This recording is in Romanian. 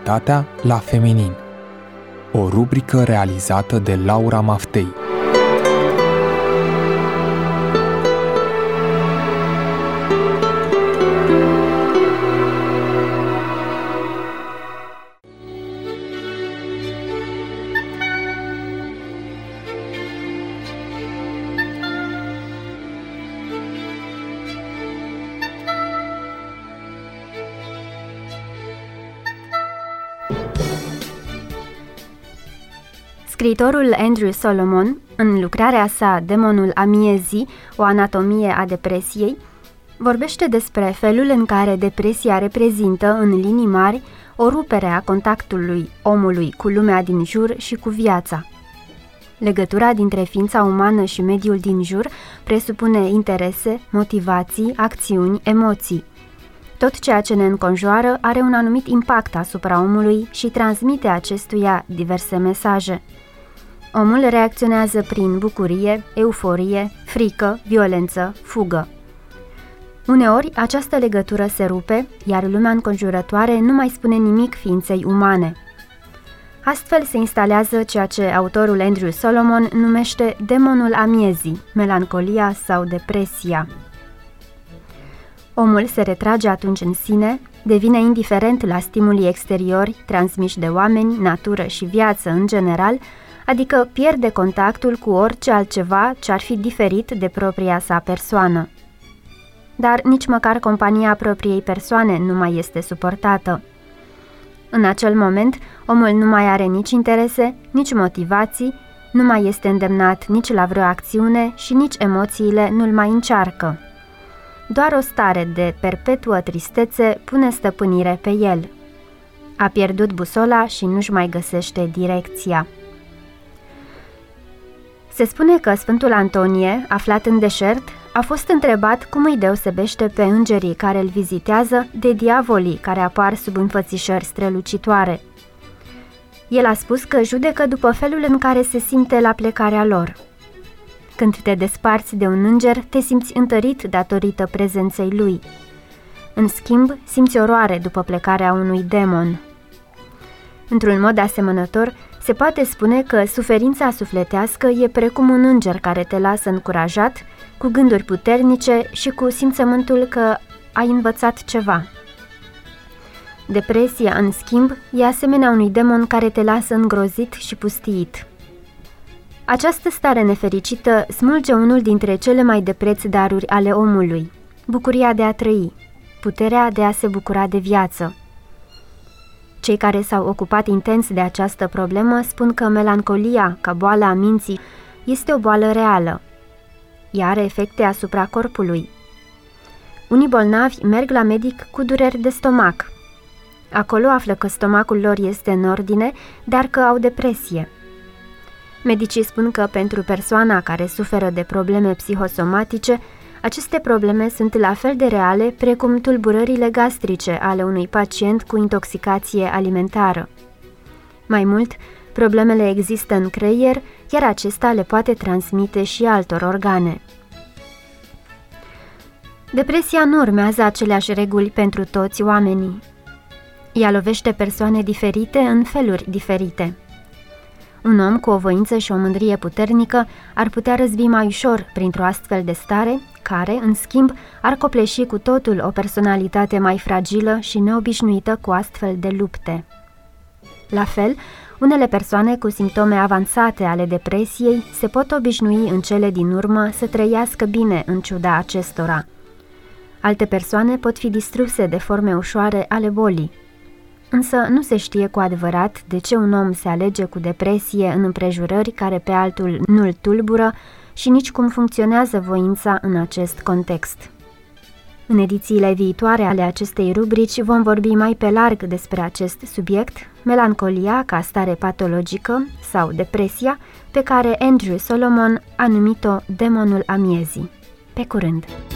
sexualitatea la feminin. O rubrică realizată de Laura Maftei. Scriitorul Andrew Solomon, în lucrarea sa Demonul amiezii, o anatomie a depresiei, vorbește despre felul în care depresia reprezintă, în linii mari, o rupere a contactului omului cu lumea din jur și cu viața. Legătura dintre ființa umană și mediul din jur presupune interese, motivații, acțiuni, emoții. Tot ceea ce ne înconjoară are un anumit impact asupra omului și transmite acestuia diverse mesaje. Omul reacționează prin bucurie, euforie, frică, violență, fugă. Uneori, această legătură se rupe, iar lumea înconjurătoare nu mai spune nimic ființei umane. Astfel se instalează ceea ce autorul Andrew Solomon numește demonul amiezii, melancolia sau depresia. Omul se retrage atunci în sine, devine indiferent la stimulii exteriori transmiși de oameni, natură și viață în general, adică pierde contactul cu orice altceva ce ar fi diferit de propria sa persoană. Dar nici măcar compania propriei persoane nu mai este suportată. În acel moment, omul nu mai are nici interese, nici motivații, nu mai este îndemnat nici la vreo acțiune și nici emoțiile nu-l mai încearcă. Doar o stare de perpetuă tristețe pune stăpânire pe el. A pierdut busola și nu-și mai găsește direcția. Se spune că Sfântul Antonie, aflat în deșert, a fost întrebat cum îi deosebește pe îngerii care îl vizitează de diavolii care apar sub înfățișări strălucitoare. El a spus că judecă după felul în care se simte la plecarea lor. Când te desparți de un înger, te simți întărit datorită prezenței lui. În schimb, simți oroare după plecarea unui demon. Într-un mod asemănător, se poate spune că suferința sufletească e precum un înger care te lasă încurajat, cu gânduri puternice și cu simțământul că ai învățat ceva. Depresia, în schimb, e asemenea unui demon care te lasă îngrozit și pustiit. Această stare nefericită smulge unul dintre cele mai de preț daruri ale omului, bucuria de a trăi, puterea de a se bucura de viață. Cei care s-au ocupat intens de această problemă spun că melancolia, ca boală a minții, este o boală reală. Ea are efecte asupra corpului. Unii bolnavi merg la medic cu dureri de stomac. Acolo află că stomacul lor este în ordine, dar că au depresie. Medicii spun că pentru persoana care suferă de probleme psihosomatice, aceste probleme sunt la fel de reale precum tulburările gastrice ale unui pacient cu intoxicație alimentară. Mai mult, problemele există în creier, iar acesta le poate transmite și altor organe. Depresia nu urmează aceleași reguli pentru toți oamenii. Ea lovește persoane diferite în feluri diferite. Un om cu o voință și o mândrie puternică ar putea răzbi mai ușor printr-o astfel de stare, care, în schimb, ar copleși cu totul o personalitate mai fragilă și neobișnuită cu astfel de lupte. La fel, unele persoane cu simptome avansate ale depresiei se pot obișnui în cele din urmă să trăiască bine în ciuda acestora. Alte persoane pot fi distruse de forme ușoare ale bolii. Însă nu se știe cu adevărat de ce un om se alege cu depresie în împrejurări care pe altul nu-l tulbură și nici cum funcționează voința în acest context. În edițiile viitoare ale acestei rubrici vom vorbi mai pe larg despre acest subiect, melancolia ca stare patologică sau depresia, pe care Andrew Solomon a numit-o demonul amiezii. Pe curând!